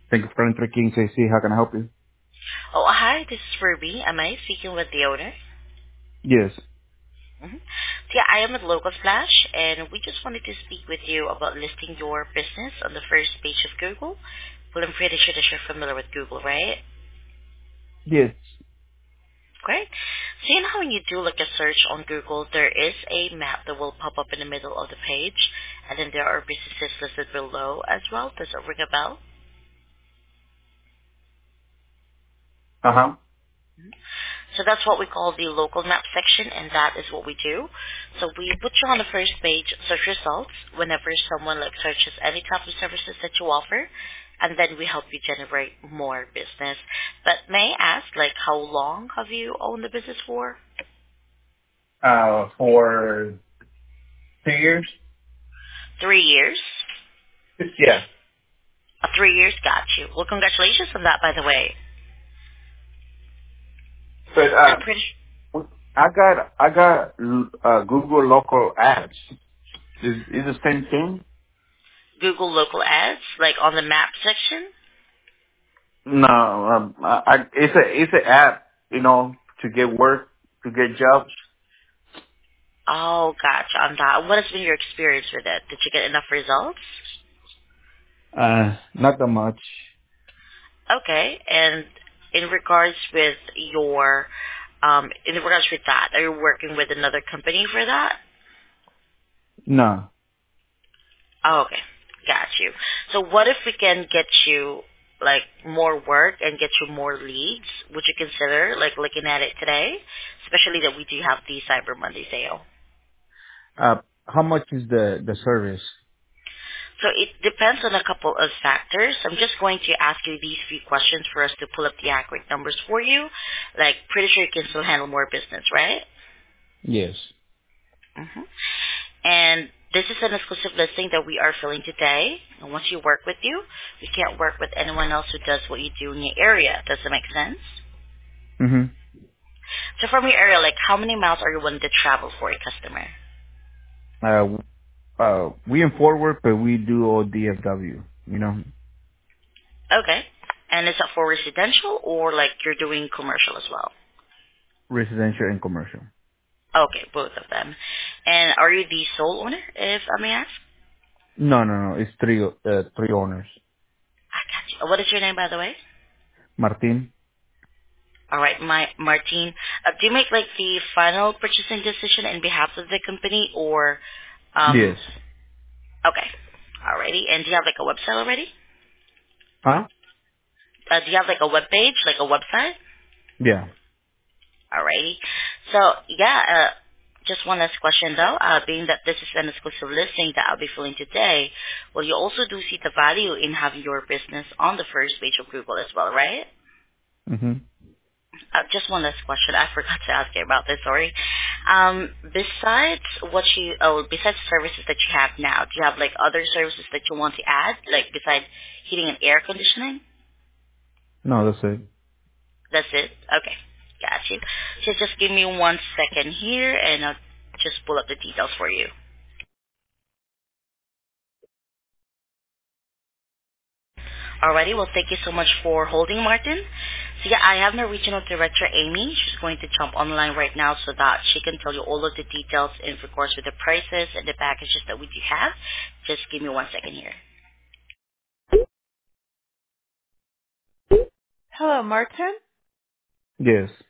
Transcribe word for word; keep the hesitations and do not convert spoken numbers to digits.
Thank you for calling Three Kings A C. How can I help you? Oh, hi, this is Ruby. Am I speaking with the owner? Yes. Mm-hmm. So, yeah, I am at Local Splash, and we just wanted to speak with you about listing your business on the first page of Google. Well, I'm pretty sure that you're familiar with Google, right? Yes. Great. So, you know how when you do like a search on Google, there is a map that will pop up in the middle of the page, and then there are businesses listed below as well. Does it ring a bell? Uh-huh. So that's what we call the local map section, and that is what we do. So we put you on the first page, search results, whenever someone like searches any type of services that you offer, and then we help you generate more business. But may I ask, like, how long have you owned the business for? Uh, for two years? Three years. Yeah. Uh, three years, got you. Well, congratulations on that, by the way. But, I'm uh, pretty. I got, I got, uh, Google local ads. Is, is the same thing? Google local ads, like on the map section. No, um, I, I, it's a, it's an app, you know, to get work, to get jobs. Oh, gotcha. On that, what has been your experience with it? Did you get enough results? Uh, not that much. Okay. And in regards with your, um, in regards with that, are you working with another company for that? No. Oh, okay. Got you. So what if we can get you like more work and get you more leads? Would you consider like looking at it today? Especially that we do have the Cyber Monday sale. Uh, how much is the, the service? So it depends on a couple of factors. I'm just going to ask you these few questions for us to pull up the accurate numbers for you. Like, pretty sure you can still handle more business, right? Yes. Mm-hmm. And this is an exclusive listing that we are filling today. And once you work with you, we can't work with anyone else who does what you do in your area. Does that make sense? Mm-hmm. So from your area, like how many miles are you willing to travel for a customer? Uh, uh, we in Fort Worth, but we do all D F W, you know, Okay. And is that for residential or like you're doing commercial as well? residential and commercial. Okay, both of them. And are you the sole owner, if I may ask? No, no, no. It's three, uh, three owners. I got you. What is your name, by the way? Martin? All right, my Martine. Uh, do you make like the final purchasing decision in behalf of the company, or Yes. um? Okay, alrighty. And do you have like a website already? Huh? Uh, do you have like a web page, like a website? Yeah. Alrighty. So yeah, uh, just one last question though. Uh, being that this is an exclusive listing that I'll be filling today, well, you also do see the value in having your business on the first page of Google as well, right? Mm-hmm. Uh, just one last question. I forgot to ask you about this. Sorry. Um, besides what you, oh, besides services that you have now, do you have like other services that you want to add, like besides heating and air conditioning? No, that's it. That's it. Okay, got you. So just give me one second here, and I'll just pull up the details for you. Alrighty. Well, thank you so much for holding, Martin. So yeah, I have my regional director, Amy. She's going to jump online right now so that she can tell you all of the details in regards with the prices and the packages that we do have. Just give me one second here. Hello, Martin. Yes.